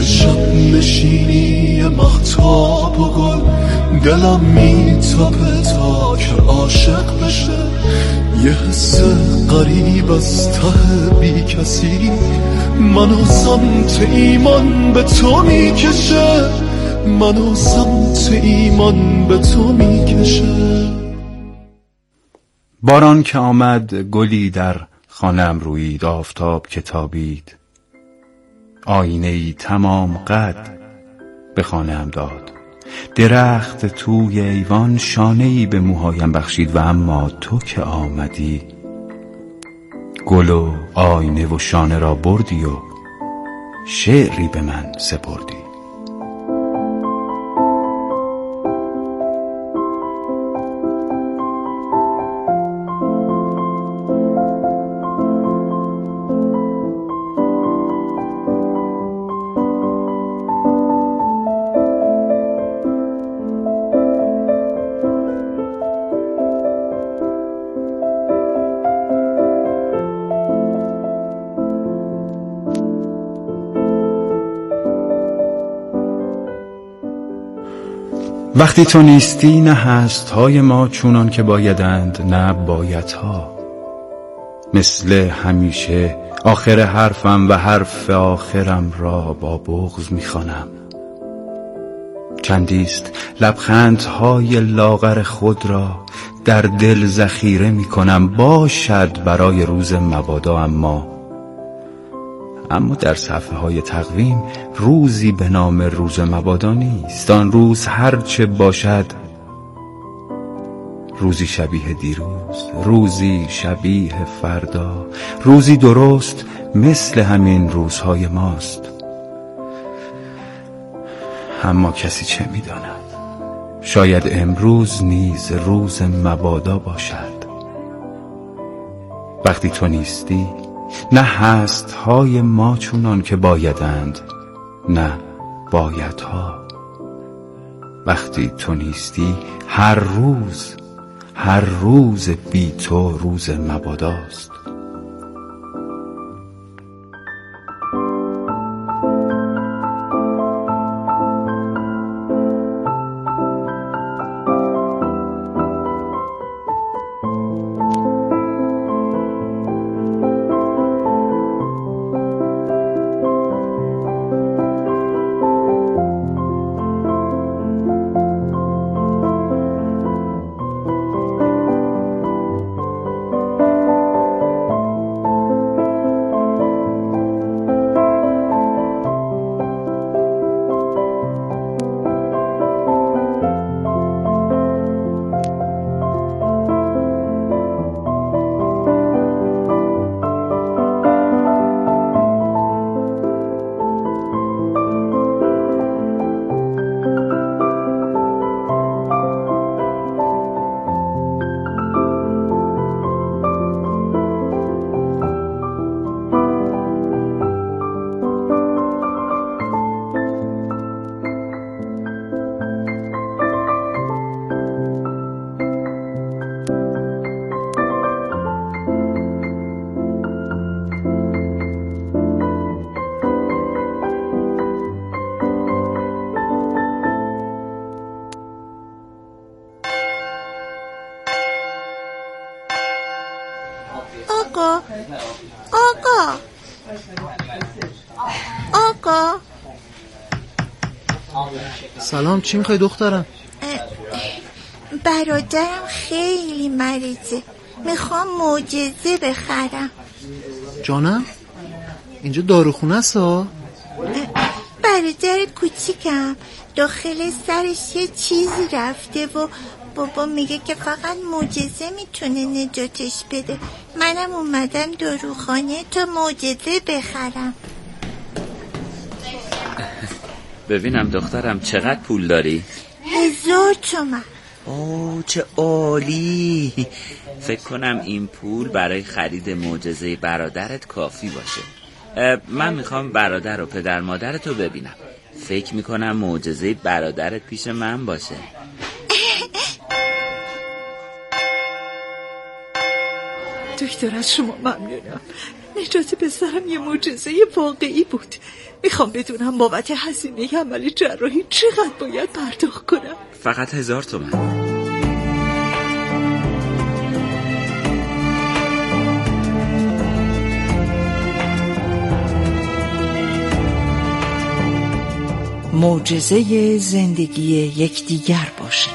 شب نشینی مهتاب و گل، دلم میتپه تا که عاشق بشه. یه حس غریب از ته بی کسی منو سمت ایمان به تو میکشه، منو سمت ایمان به تو میکشه. باران که آمد گلی در خانه‌ام رویید، آفتاب که تابید آینه‌ای تمام قد به خانه‌ام داد. درخت توی ایوان شانه‌ای به موهایم بخشید و اما تو که آمدی گل و آینه و شانه را بردی و شعری به من سپردی. وقتی تو نیستی نه هست‌های ما چونان که بایدند نه بایدها. مثل همیشه آخر حرفم و حرف آخرم را با بغض می‌خوانم. چندیست لبخندهای لاغر خود را در دل ذخیره می‌کنم، باشد برای روز مبادا، اما در صفحه های تقویم روزی به نام روز مبادا نیست. آن روز هرچه باشد روزی شبیه دیروز، روزی شبیه فردا، روزی درست مثل همین روزهای ماست. اما کسی چه می‌داند؟ شاید امروز نیز روز مبادا باشد. وقتی تو نیستی نه هست‌های ما چونان که بایدند نه بایدها. وقتی تو نیستی هر روز بی تو روز مباداست. آقا سلام، چی میخوای دخترم؟ برادرم خیلی مریضه، میخوام معجزه بخرم. جانم؟ اینجا داروخونه است ها؟ برادر کوچیکم داخل سرش یه چیزی رفته و بابا میگه که فقط معجزه میتونه نجاتش بده. منم اومدم داروخانه تا معجزه بخرم. ببینم دخترم چقدر پول داری؟ 1000 تومان. اوه چه عالی. فکر کنم این پول برای خرید معجزه برادرت کافی باشه. من میخوام برادر و پدر مادرتو ببینم. فکر میکنم معجزه برادرت پیش من باشه. دکتر از شما ممنونم. نجات پسرم یه معجزه واقعی بود. میخوام بدونم بابت هزینه عمل جراحی چقدر باید پرداخت کنم. فقط 1000 تومان. معجزه زندگی یکدیگر باشه.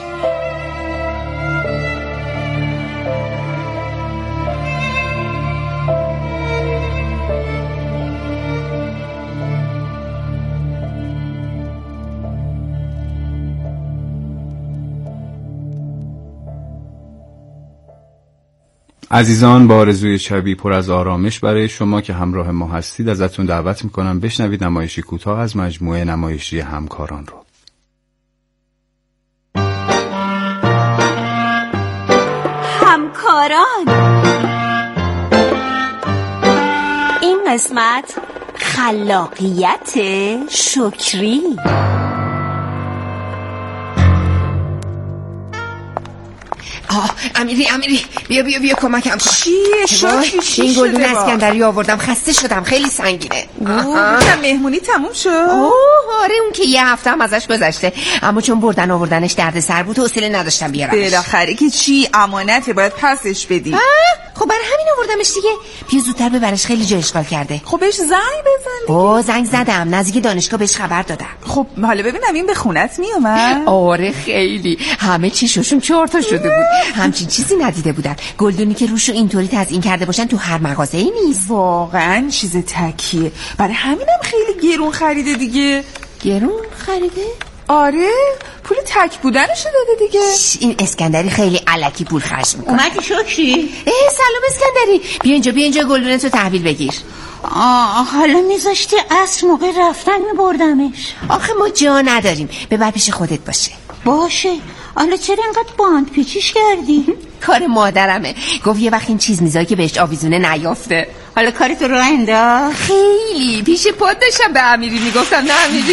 عزیزان، با آرزوی شبی پر از آرامش برای شما که همراه ما هستید ازتون دعوت میکنم بشنوید نمایشی کوتاه از مجموعه نمایشی همکاران رو. همکاران. این قسمت خلاقیت شکری. امیری بیا کمکم کن. چیه شکری؟ چی این شده؟ گلدون اسکندری آوردم، خسته شدم، خیلی سنگینه. مهمونی تموم شد؟ آره اون که یه هفته هم ازش گذشته، اما چون آوردنش درد سر بود حوصله نداشتم بیارمش. بالاخره که چی امانته باید پسش بدی. خب برای همین آوردمش دیگه. بیا زودتر ببرش، خیلی جا اشغال کرده. خب بهش زنگ بزن. زنگ زدم، نزدیک دانشگاه بهش خبر دادم. خب حالا ببینم این به خونت میومد؟ آره خیلی، همه چیشون 4 تا شده بود. همچین چیزی ندیده بودن. گلدونی که روشو اینطوری تزیین کرده باشن تو هر مغازه‌ای نیست. واقعا چیز تکیه. برای همینم خیلی گرون خریده دیگه. گرون خریده؟ آره پول تک بودنشو داده دیگه. این اسکندری خیلی الکی پول خرج میکنه. اومدی شکری؟ سلام اسکندری، بیا اینجا گلدونتو تحویل بگیر. حالا میذاشتی عصر موقع رفتن میبردمش. آخه ما جا نداریم، ببر پیش خودت باشه. حالا چرا انقدر باند پیچیش کردی؟ کار مادرمه، گفت یه وقت این چیز میذاری که بهش آویزونه نیافته. حالا کارتو راه انداخت؟ خیلی پیش پات داشتم به امیری میگفتم. نه امیری.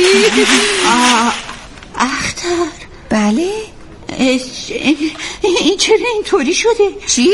اختر. بله. این چرا اینطوری شده؟ چی؟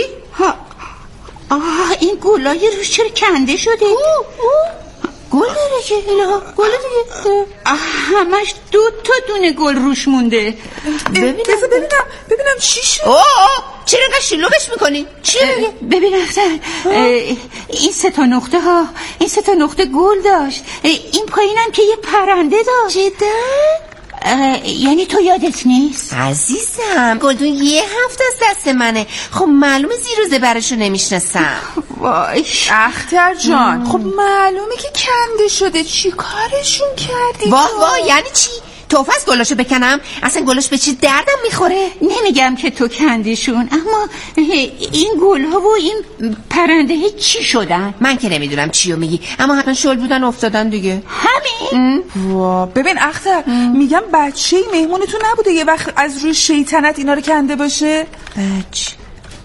این گلای روش چرا کنده شده؟ گل داره که اینا گل دیگه. همش 2 تا دونه گل روش مونده. ببینم چی شد. چرا انقدر شلوغش میکنی؟ چی میگه؟ ببین اختر، این 3 تا نقطه ها، این 3 تا نقطه گل داشت. این پایینم که یه پرنده داشت. جدا؟ یعنی تو یادت نیست؟ عزیزم گلدون یه هفته از دست منه. خب معلومه زیر و زبرشو نمیشناسم. وای اختر جان، خب معلومه که کنده شده. چی کارشون کردی؟ وای یعنی چی؟ توفه از گلاشو بکنم؟ اصلا گلاش به چی دردم میخوره؟ نمیگم که تو کندیشون، اما این گلها و این پرنده چی شدن؟ من که نمیدونم چیو میگی، اما حتما شل بودن افتادن دیگه. همین؟ ببین اختر، میگم بچه مهمونتون نبوده یه وقت از روی شیطنت اینا رو کنده باشه؟ بچه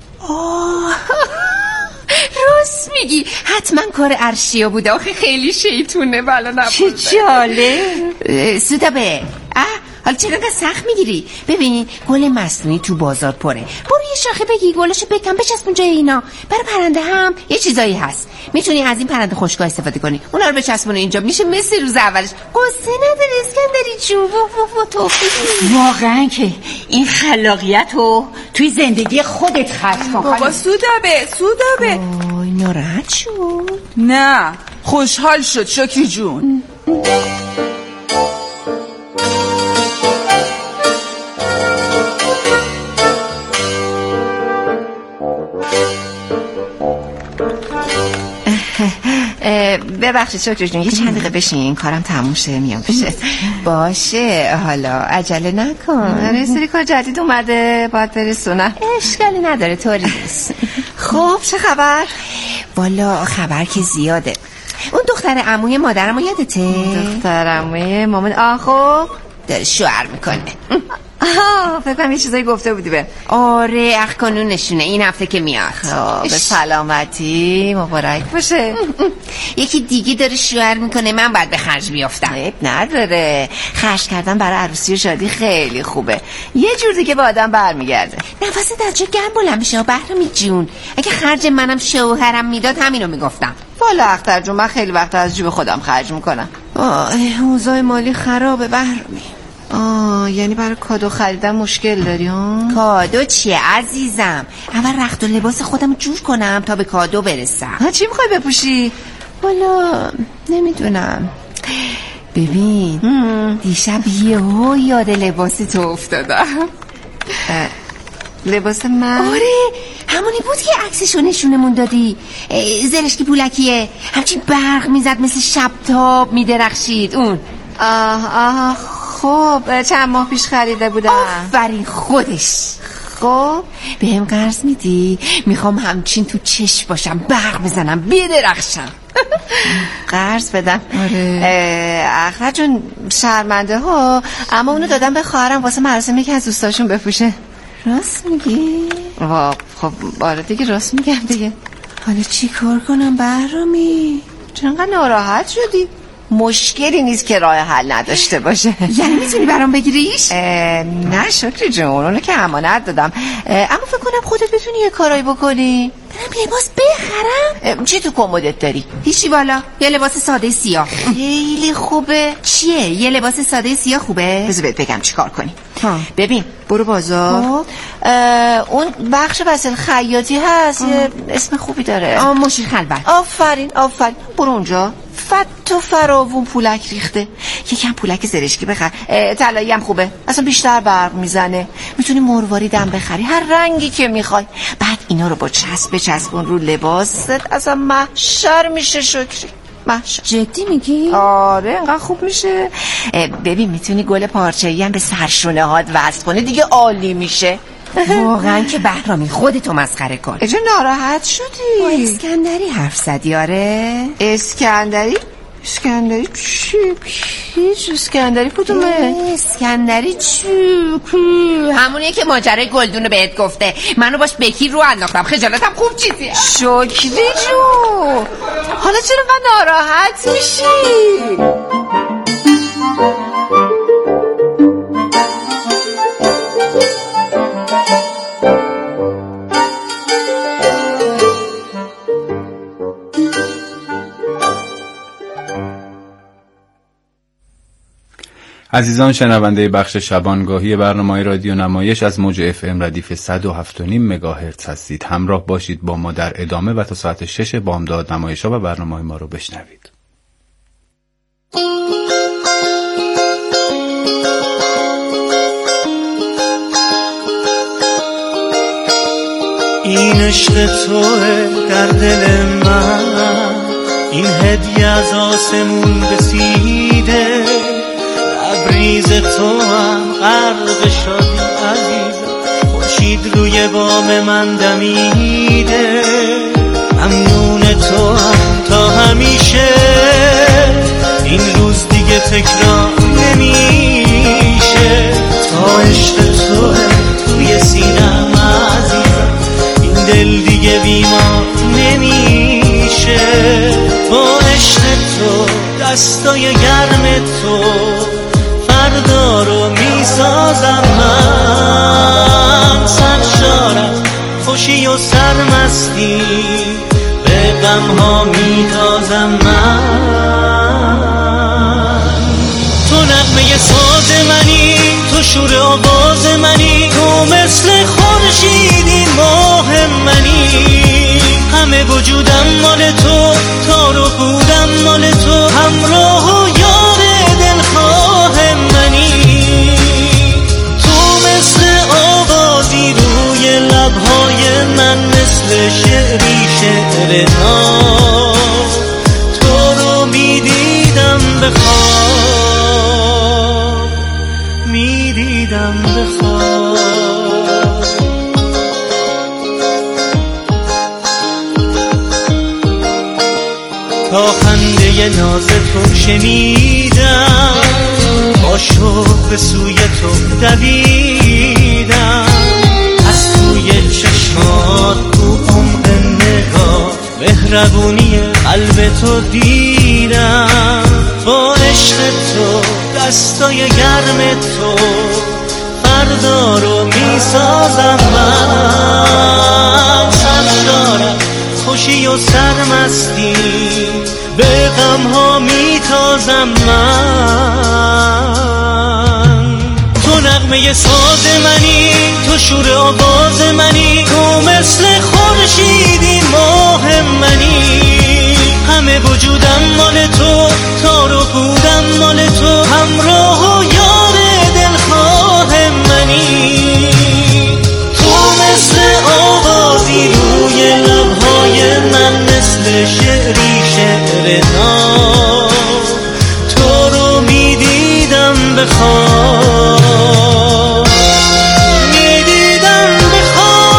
راست میگی، حتما کار ارشیا بوده. آخه خیلی شیطونه بالا نبوده. چه جالب. سودابه حالا چرا انقدر سخت میگیری؟ ببین گل مصنوعی تو بازار پره، برو یه شاخه بگی گلاشو بکن بچسبون جای اینا. برای پرنده هم یه چیزایی هست، میتونی از این پرنده خشکا استفاده کنی، اونا رو بچسبون اینجا، میشه مثل روز اولش. قصه نداره اسکندری جون. توفیق واقعا که این خلاقیت رو توی زندگی خودت خرج کن. بابا سودابه ناراحت شد؟ نه خوشحال شد شکری جون. ببخشید شکر جون، یه چند دقیقه بشین، کارم تموم شه میام پیشت. باشه حالا عجله نکن، سری کار جدید اومده باید برسونم. اشکالی نداره، طوری نیست. خب چه خبر؟ والا خبر که زیاده. اون دختر عموی مادرمو یادته؟ دختر عموی مامان خب داره شوهر میکنه. فکر کنم یه چیزایی گفته بودی به. آره اخ کانون نشونه این هفته که میاد. به سلامتی، مبارک باشه. یکی دیگه داره شوهر میکنه، من باید به خرج بیافتم. عیب نداره، خرج کردن برای عروسی و شادی خیلی خوبه، یه جور دیگه به آدم برمیگرده. نفس در جا گرم بلند میشه بهرمی جون. اگه خرج منم شوهرم میداد همینو میگفتم. والا اختر جون من خیلی وقت از جیب خودم خرج میکنم. اوضاع مالی خرابه بهرامی. یعنی برای کادو خریدن مشکل داری ها؟ کادو چیه عزیزم؟ اول رخت و لباس خودم جور کنم تا به کادو برسم. چی میخوای بپوشی؟ والا نمیدونم. ببین دیشب یاد لباس تو افتادم. لباس من؟ آره همونی بود که عکسشو نشونمون دادی. زرشکی پولکیه، همچین برق میزد مثل شبتاب میدرخشید. اون خب چند ماه پیش خریده بودم. آفرین خودش. خب بهم قرض میدی؟ میخوام همچین تو چشم باشم، برق بزنم، بدرخشم. قرض بدم؟ آره. اخوه جون شرمنده ها، اما اونو دادم به خواهرم واسه مراسم یکی از دوستاشون بپوشه. راست میگی؟ خب آره دیگه راست میگم دیگه. حالا چی کار کنم بهرامی؟ چرا انقدر ناراحت شدی؟ مشکلی نیست که راه حل نداشته باشه. یعنی میتونی برام بگیریش؟ نه شکری جون، اونو که امانت دادم. اما فکر کنم خودت بتونی یه کارایی بکنی. برم لباس بخرم؟ چی تو کمدت داری؟ هیچی والا، یه لباس ساده سیاه. خیلی خوبه. چیه؟ یه لباس ساده سیاه خوبه؟ بذار بهت بگم چی کار کنی. ببین برو بازار. اون بخش وسایل خیاطی هست، یه اسم خوبی داره. مشیر خلوت. آفرین برو اونجا. فت و فراوون پولک ریخته. یکم پولک زرشکی بخر. طلایی هم خوبه، اصلا بیشتر برق میزنه. میتونی مرواریدم بخری، هر رنگی که میخوای. بعد اینا رو با چسب بچسبون رو لباست، اصلا محشر میشه. شکری محشر. جدی میگی؟ آره انقدر خوب میشه. ببین میتونی گل پارچه‌ای هم به سرشونه هات وصل کنی، دیگه عالی میشه. واقعا که بهرامی خودتو مسخره کن. اجا ناراحت شدی؟ با اسکندری حرف زدی؟ آره اسکندری چی؟ هیچ اسکندری کدومه؟ اسکندری چی؟ همونیه که ماجرای گلدونو بهت گفته. منو باش بکی رو انداختم، خجالتم خوب چیزیه. شکری جون حالا چرا من ناراحت میشی؟ عزیزان شنونده بخش شبانگاهی برنامه رادیو نمایش از موج FM ردیف 107.5 مگاهرتز هستید. همراه باشید با ما در ادامه و تا ساعت 6 بامداد نمایش‌ها و برنامه ما رو بشنوید. این عشق توه در دل من، این هدیه از آسمون رسیده. لبریز تو هم غرق شدی عزیزم، خورشید روی بام من دمیده. ممنون تو هم تا همیشه، این روز دیگه تکرار نمیشه. تا عشق توه توی سینم عزیزم، این دل دیگه بیمار نمیشه. با عشق تو دستای گرم تو فردا رو میسازم من. سرشارم خوشی و سرمستی به غمها میتازم من. تو نغمه ساز منی، تو شور آواز منی، تو مثل خورشیدی ماه منی. همه وجودم مال تو، تار و پودم مال تو، همراه و یار دلخواه منی. تو مثل آوازی روی لبهای من، مثل شعری شعر ناز. تو رو میدیدم به خواب، میدیدم به خواب. تا خنده ناز تو شنیدم، با شوق به سوی تو دویدم. از توی چشمات تو عمق نگاه، مهربونی قلب تو دیدم. با عشق تو دستای گرم تو فردا رو میسازم من. سرشارم خوشی و سرمستی به غمها میتازم من. تو نغمه ساز منی، تو شور آواز منی، تو مثل خورشیدی ماه منی. همه وجودم مال تو، تار و پودم مال تو، همراه و یار دلخواه منی. تو مثل آوازی روی لبهای من، مثل شعری شعر ناب. تو رو میدیدم به خواب، میدیدم به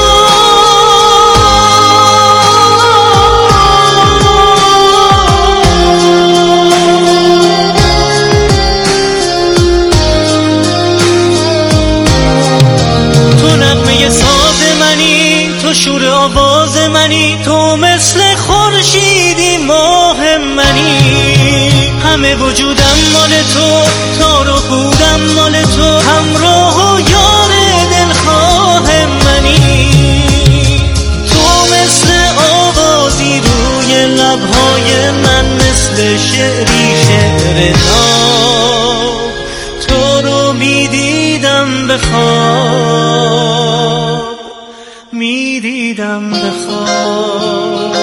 تو شور آواز منی، تو مثل خورشیدی ماه منی. همه وجودم مال تو، تار و پودم مال تو، همراه و یار دلخواه منی. تو مثل آوازی روی لبهای من، مثل شعری شعر ناب. تو رو میدیدم به خواب، میدیدم به خواب.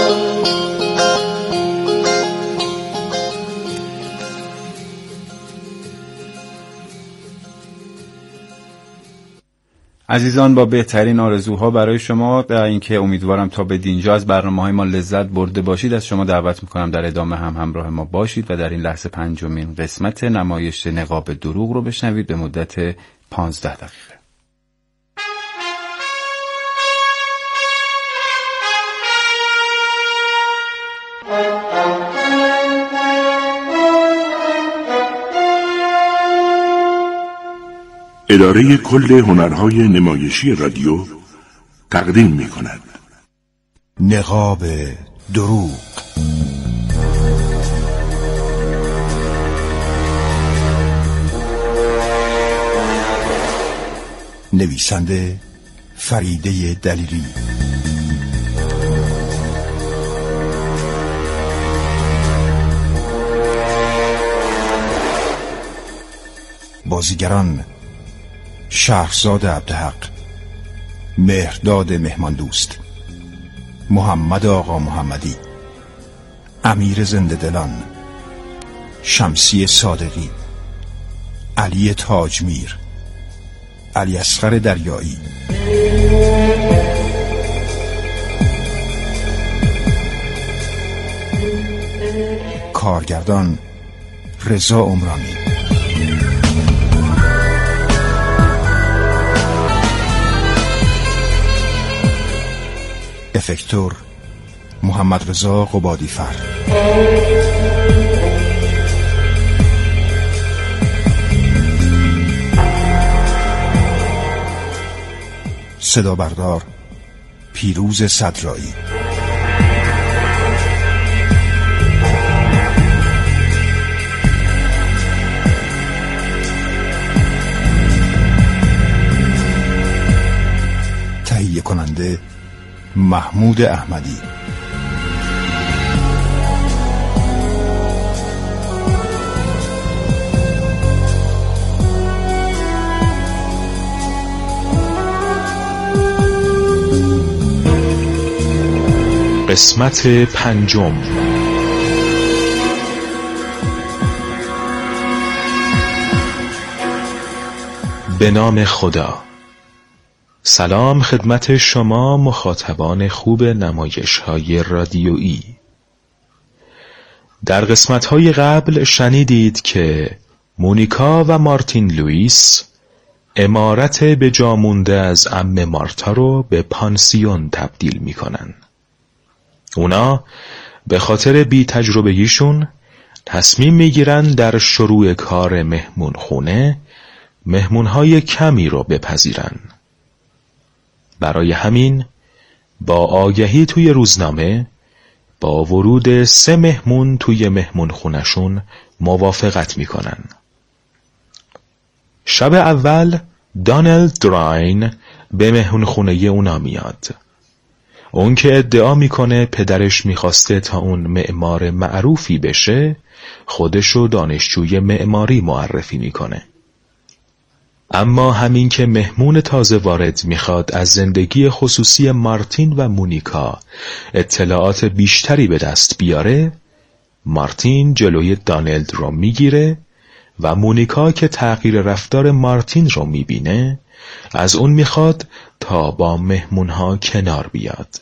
عزیزان، با بهترین آرزوها برای شما در اینکه امیدوارم تا به دینجا از برنامه‌های ما لذت برده باشید، از شما دعوت میکنم در ادامه هم همراه ما باشید و در این لحظه 5مین قسمت نمایش نقاب دروغ رو بشنوید به مدت 15 دقیقه. اداره کل هنرهای نمایشی رادیو تقدیم می کند نقاب دروغ. نویسنده فریده دلیری، بازیگران شهرزاد عبدحق، مهرداد مهماندوست، محمد آقا محمدی، امیر زنده دلان، شمسی صادقی، علی تاجمیر، علی اصغر دریایی. کارگردان رضا عمرانی. افکتور محمد رضا قبادی فر. صدا بردار پیروز صدرایی. تهیه کننده محمود احمدی. قسمت 5. به نام خدا. سلام خدمت شما مخاطبان خوب نمایش‌های رادیویی. در قسمت‌های قبل شنیدید که مونیکا و مارتین لوئیس عمارت به جا مونده از عم مارتا رو به پانسیون تبدیل می‌کنن. اونا به خاطر بی تجربگیشون تصمیم میگیرن در شروع کار مهمون خونه مهمونهای کمی رو بپذیرن. برای همین با آگهی توی روزنامه با ورود 3 مهمون توی مهمون خونشون موافقت میکنن. شب اول دانل دراین به مهمون خونه اونا میاد. اون که ادعا میکنه پدرش میخواسته تا اون معمار معروفی بشه، خودشو دانشجوی معماری معرفی میکنه. اما همین که مهمون تازه وارد میخواد از زندگی خصوصی مارتین و مونیکا اطلاعات بیشتری به دست بیاره، مارتین جلوی دانلد رو میگیره و مونیکا که تغییر رفتار مارتین رو میبینه از اون میخواد تا با مهمونها کنار بیاد.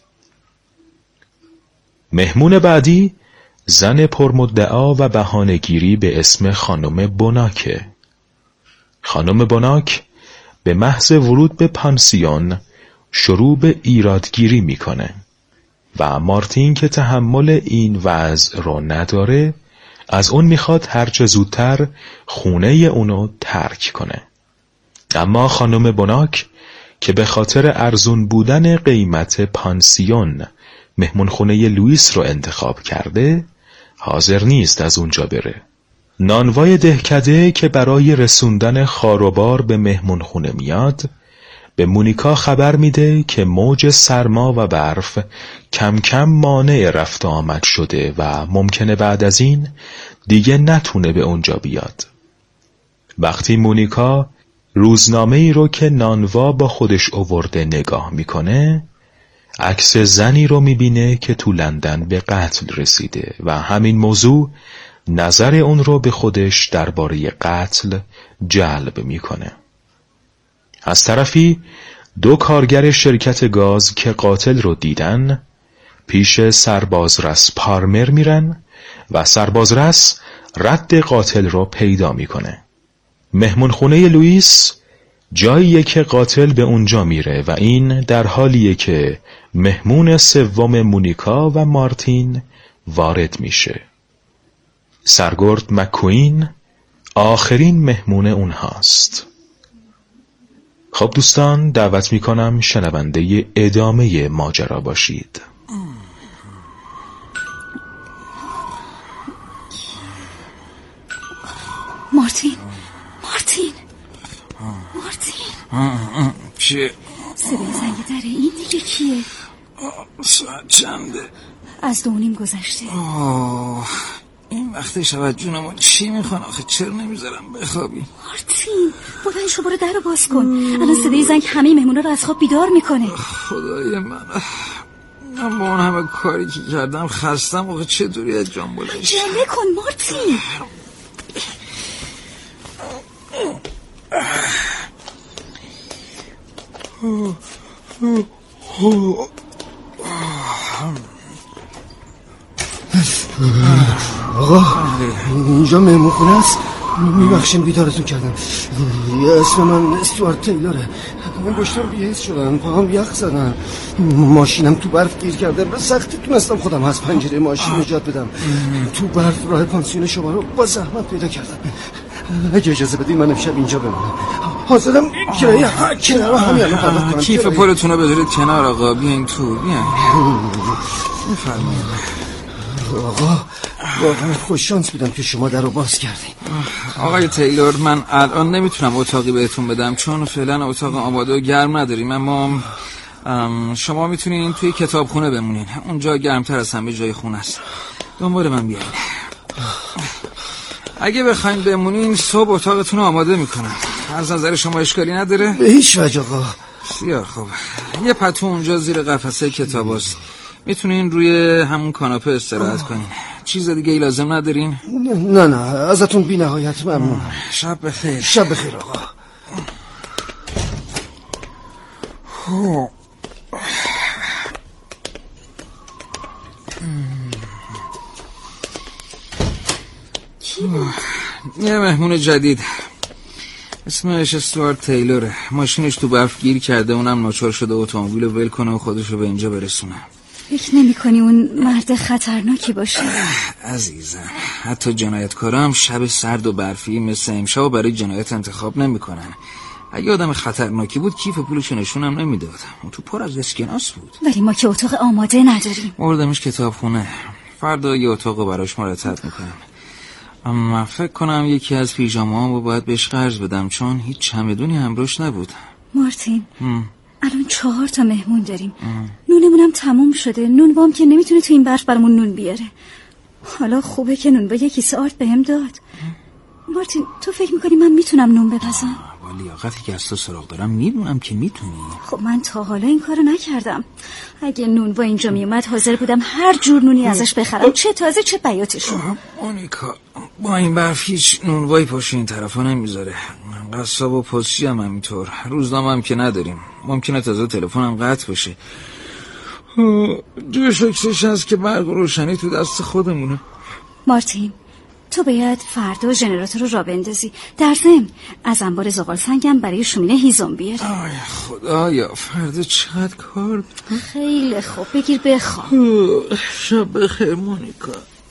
مهمون بعدی زن پرمدعا و بهانه‌گیری به اسم خانم بوناکه. خانم بوناک به محض ورود به پانسیون شروع به ایرادگیری میکنه و مارتین که تحمل این وضع رو نداره از اون میخواد هرچه زودتر خونه اونو ترک کنه. اما خانم بوناک که به خاطر ارزون بودن قیمت پانسیون مهمون خونه لوئیس رو انتخاب کرده، حاضر نیست از اونجا بره. نانوای دهکده که برای رسوندن خاروبار به مهمون خونه میاد، به مونیکا خبر میده که موج سرما و برف کم کم مانع رفت آمد شده و ممکنه بعد از این دیگه نتونه به اونجا بیاد. وقتی مونیکا روزنامه‌ای رو که نانوا با خودش آورده نگاه میکنه، عکس زنی رو میبینه که تو لندن به قتل رسیده و همین موضوع نظر اون رو به خودش درباره قتل جلب میکنه. از طرفی 2 کارگر شرکت گاز که قاتل رو دیدن پیش سربازرس پارمر میرن و سربازرس رد قاتل رو پیدا میکنه. مهمون خونه لوئیس جاییه که قاتل به اونجا میره و این در حالیه که مهمون سوم مونیکا و مارتین وارد میشه. سرگرد مک‌کوین آخرین مهمون اونهاست. خب دوستان، دعوت میکنم شنونده ادامه ماجرا باشید. مارتین چیه؟ صدای زنگ دره، این دیگه کیه؟ ساعت چنده؟ از 2:30 گذشته. این وقت شب جونمون چی میخوان آخه؟ چرا نمیذارم بخوابی؟ مارتین بلند شو، برو در رو باز کن. الان صدای زنگ همه مهمونا رو از خواب بیدار میکنه. خدای من با اون همه کاری که کردم خستم آخه چطوری از جان بلند شم؟ جمله کن مارتین. آقا اینجا مهمون خونه است؟ میبخشیم بیدارتون کردم. اسم من استوارت تیلوره. من گشتم بیهست شدن، پاهم یخ زدن، ماشینم تو برف گیر کرده. به سختی تونستم خودم از پنجره ماشین نجات بدم. تو برف راه پانسیون شما رو با زحمت پیدا کردم. اگه اجازه بدین من امشب اینجا بمونم. حاضرم کرایه کنار همین الان پرداخت کنم. کیف پولتون رو بذارید کنار آقا، بیاین تو. بیاین بفرمایید. آقا واقعا خوش شانس بودم که شما در رو باز کردین. آقای تیلور، من الان نمیتونم اتاقی بهتون بدم چون فعلا اتاق آماده و گرم نداریم، اما شما میتونین توی کتابخونه بمونین. اونجا گرمتر از همه جای خونه است. دنبال من بیاین. اگه بخواین بمونین صبح اتاقتون رو آماده میکنم. از نظر شما اشکالی نداره؟ به هیچ وجه آقا. بسیار خوب. یه پتو اونجا زیر قفسه کتاب هست، میتونین روی همون کاناپه استراحت کنین. چیز دیگه ای لازم ندارین؟ نه ازتون بی نهایت ممنون. شب بخیر. شب بخیر آقا. یه مهمون جدید، اسمش استوارت تیلوره. ماشینش تو برف گیر کرده، اونم ناچار شده اتومبیل رو ول کنه و خودشو به اینجا برسونه. فکر نمی کنی اون مرد خطرناکی باشه؟ عزیزم، حتی جنایتکارا هم شب سرد و برفی مثل امشب برای جنایت انتخاب نمی کنن. اگه آدم خطرناکی بود کیف پولشو نشونم نمیداد. اون تو پر از اسکناس بود. ولی ما که اتاق آماده نداریم. بردمش کتابخونه. فردا یه اتاق براش مرتب میکنم. اما فکر کنم یکی از پیژامه‌هامو باید بهش قرض بدم چون هیچ چمدونی همراهش نبود. مارتین الان 4 تا مهمون داریم. نونمونم تموم شده. نون بام که نمیتونه تو این برف برامون نون بیاره. حالا خوبه که نون با 1 کیسه آرد بهم داد. مارتین تو فکر میکنی من میتونم نون بپزم؟ با لیاقتی که از تو سراغ دارم میدونم که میتونی. خب من تا حالا این کارو نکردم. اگه نون با اینجا میومد حاضر بودم هر جور نونی ازش بخرم، چه تازه چه بیاتشون. مونیکا با این برف هیچ نونوایی پشت این طرفا نمیذاره. قصاب و پستچی هم همینطور. روزنامه هم که نداریم. ممکنه تازه تلفنم قطع بشه. جو شکرش هست که برق و روشنی تو دست خودمونه. مارتین تو باید فردا ژنراتور رو راه بندازی. در ضمن از انبار زغال سنگم برای شومینه هیزم بیاری. آی خدایا فردا چقدر کار. خیلی خوب بگیر بخواب. شب بخیر مونیکا.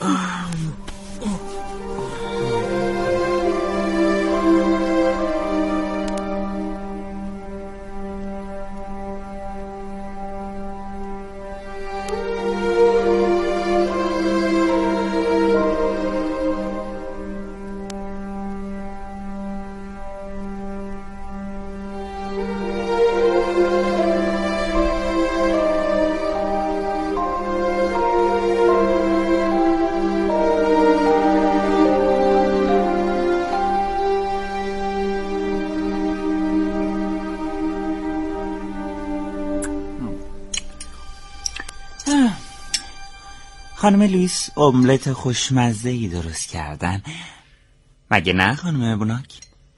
خانم لوئیس املت خوشمزه‌ای درست کردن، مگه نه خانم بوناک؟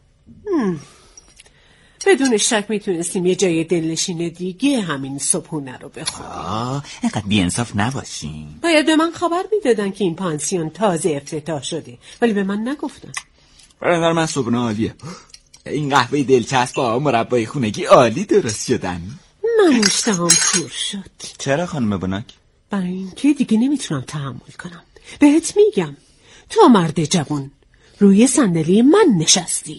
بدون شک میتونستیم یه جای دلنشین دیگه همین صبحونه رو بخوریم. اینقدر بی‌انصاف نباشین. باید به من خبر میدادن که این پانسیون تازه افتتاح شده، ولی به من نگفتن. برادر من صبحونه عالیه. این قهوه دلچسب با مربای خونگی عالی درست شدن. من اشتهام پور شد. چرا خانم بوناک؟ برای اینکه دیگه نمیتونم تحمل کنم. بهت میگم تو مرد جوان روی صندلی من نشستی.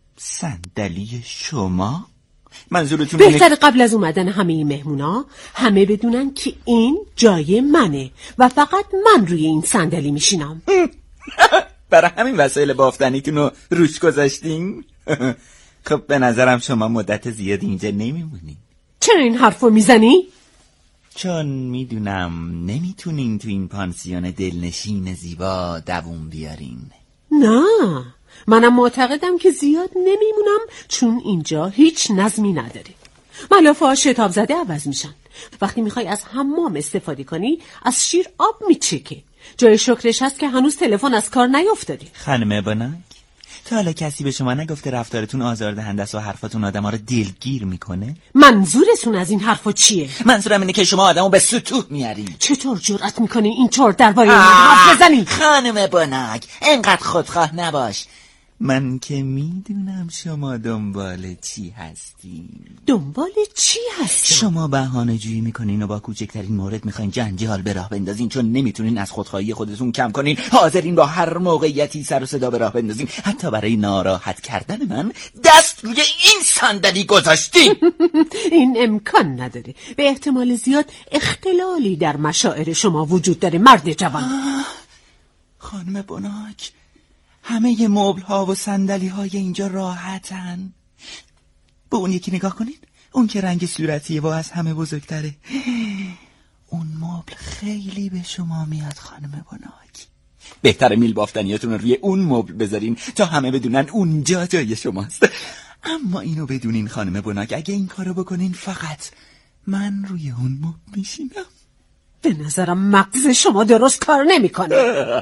صندلی شما؟ منظورتون بهتر قبل از اومدن همه این مهمونا همه بدونن که این جای منه و فقط من روی این صندلی میشینم. برای همین وسایل بافتنیتون رو روش گذاشتین؟ خب به نظرم شما مدت زیادی اینجا نمیمونین. چرا این حرفو میزنی؟ چون میدونم نمیتونین تو این پانسیون دلنشین زیبا دووم بیارین. نه، منم معتقدم که زیاد نمیمونم چون اینجا هیچ نظمی نداره. ملافه ها شتاب زده عوض میشن. وقتی میخوای از حمام استفاده کنی از شیر آب میچکه. جای شکرش هست که هنوز تلفن از کار نیافتاده. خانم بوناک تا حالا کسی به شما نگفته رفتارتون آزاردهنده است و حرفاتون آدم‌ها رو دلگیر میکنه؟ منظورتون از این حرفا چیه؟ منظورم اینه که شما آدمو به سطوح میارین. چطور جرأت میکنی اینطور درباره من حرف بزنی؟ خانم بوناک انقدر خودخواه نباش. من که میدونم شما دنبال چی هستین. دنبال چی هستین؟ شما بهانه جویی میکنین و با کوچکترین مورد میخواین جنجال به راه بندازین، چون نمیتونین از خودخواهی خودتون کم کنین. حاضرین با هر موقعیتی سر و صدا به راه بندازین. حتی برای ناراحت کردن من دست روی این صندلی گذاشتین. این امکان نداره. به احتمال زیاد اختلالی در مشاعر شما وجود داره مرد جوان. خانم بوناک همه مبل ها و صندلی های اینجا راحتن. به اون یکی نگاه کنین، اون که رنگ صورتیه و از همه بزرگتره. اون مبل خیلی به شما میاد خانم بوناک. بهتره میل بافتنیاتون رو روی اون مبل بذارین تا همه بدونن اونجا جای شماست. اما اینو بدونین خانم بوناک اگه این کارو بکنین فقط من روی اون مبل میشینم. به نظرم مغز شما درست کار نمیکنه.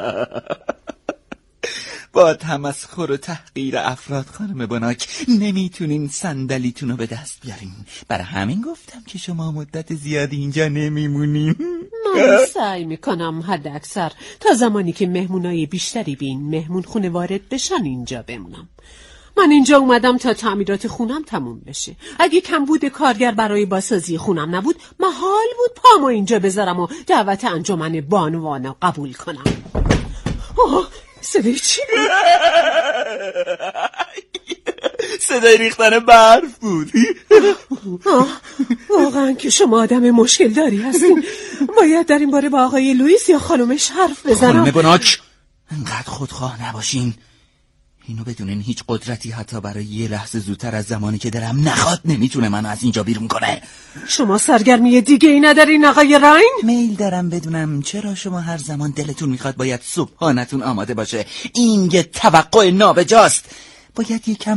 با تمسخر و تحقیر افراد خانم بوناک نمیتونین صندلیتون رو به دست بیارین. برای همین گفتم که شما مدت زیادی اینجا نمیمونین. من سعی میکنم حد اکثر تا زمانی که مهمونای بیشتری به این مهمون خونه وارد بشن اینجا بمونم. من اینجا اومدم تا تعمیرات خونم تموم بشه. اگه کمبود کارگر برای بازسازی خونم نبود محال بود پامو اینجا بذارم و دعوت انجمن بانوانا قبول کنم. صدای چی بود؟ صدای ریختن برف بود. واقعا که شما آدم مشکل داری هستین. باید در این باره با آقای لوئیس یا خانومش حرف بزنم. خانم بوناک انقدر خودخواه نباشین. اینو بدونین هیچ قدرتی حتی برای یه لحظه زودتر از زمانی که دلم نخواد نمیتونه منو از اینجا بیرون کنه. شما سرگرمی دیگه ای ندارین آقای راین؟ میل دارم بدونم چرا شما هر زمان دلتون میخواد باید صبحانتون آماده باشه. این یه توقع نابجاست. باید یکم